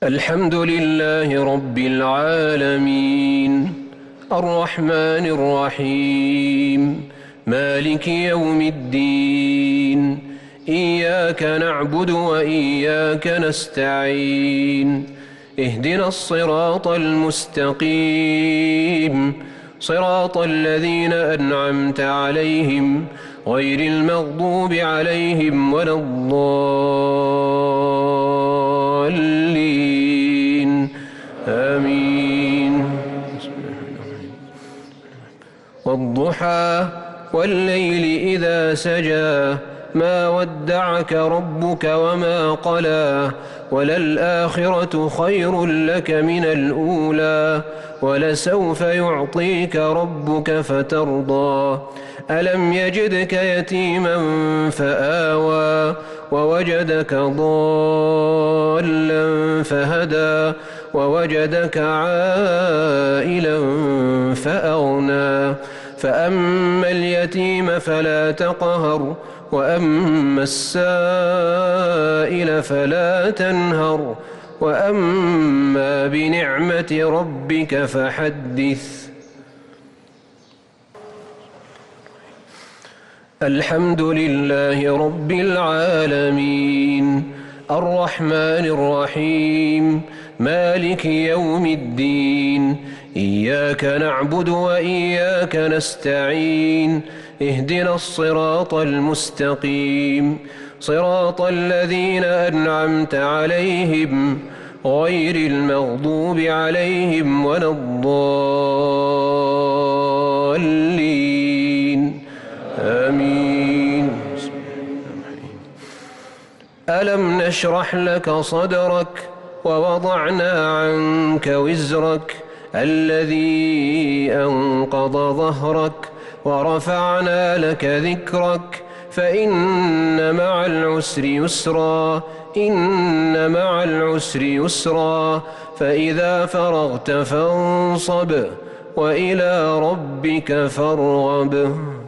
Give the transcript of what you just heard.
الحمد لله رب العالمين الرحمن الرحيم مالك يوم الدين إياك نعبد وإياك نستعين اهدنا الصراط المستقيم صراط الذين أنعمت عليهم غير المغضوب عليهم ولا الضالين آمين. والضحى والليل إذا سجى ما ودعك ربك وما قلى وللآخرة خير لك من الأولى ولسوف يعطيك ربك فترضى ألم يجدك يتيما فآوى ووجدك ضالا فهدى ووجدك عائلا فأغنى فأما اليتيم فلا تقهر وأما السائل فلا تنهر وأما بنعمة ربك فحدث. الحمد لله رب العالمين الرحمن الرحيم مالك يوم الدين إياك نعبد وإياك نستعين اهدنا الصراط المستقيم صراط الذين أنعمت عليهم غير المغضوب عليهم ولا الضالين آمين. ألم نشرح لك صدرك ووضعنا عنك وزرك الذي أنقض ظهرك ورفعنا لك ذكرك فإن مع العسر يسرا إن مع العسر يسرا فإذا فرغت فانصب وإلى ربك فارغب.